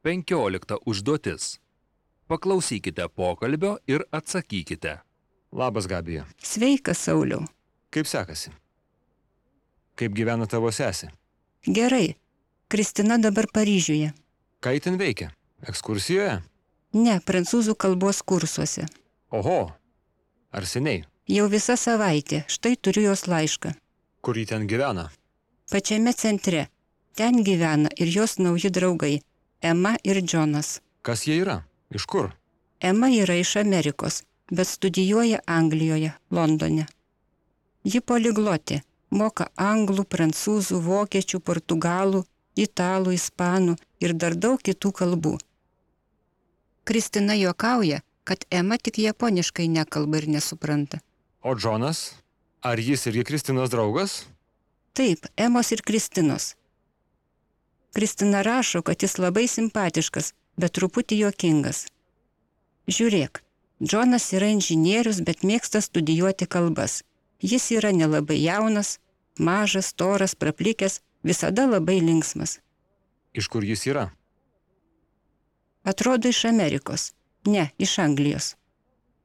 15 užduotis. Paklausykite pokalbio ir atsakykite. Labas, Gabija. Sveikas, Sauliau. Kaip sekasi? Kaip gyvena tavo sesė? Gerai. Kristina dabar Paryžiuje. Ką ji ten veikia? Ekskursijoje? Ne, prancūzų kalbos kursuose. Oho. Ar seniai? Jau visa savaitė. Štai turiu jos laišką. Kur ji ten gyvena? Pačiame centre. Ten gyvena ir jos nauji draugai. Ema ir Džonas. Kas jie yra? Iš kur? Ema yra iš Amerikos, bet studijuoja Anglijoje, Londone. Ji poliglotė. Moka anglų, prancūzų, vokiečių, portugalų, italų, ispanų ir dar daug kitų kalbų. Kristina juokauja, kad Ema tik japoniškai nekalba ir nesupranta. O Džonas? Ar jis irgi Kristinos draugas? Taip, Emos ir Kristinos. Kristina rašo, kad jis labai simpatiškas, bet truputį juokingas. Žiūrėk, Džonas yra inžinierius, bet mėgsta studijuoti kalbas. Jis yra nelabai jaunas, mažas, storas, praplikęs, visada labai linksmas. Iš kur jis yra? Atrodo iš Amerikos. Ne, iš Anglijos.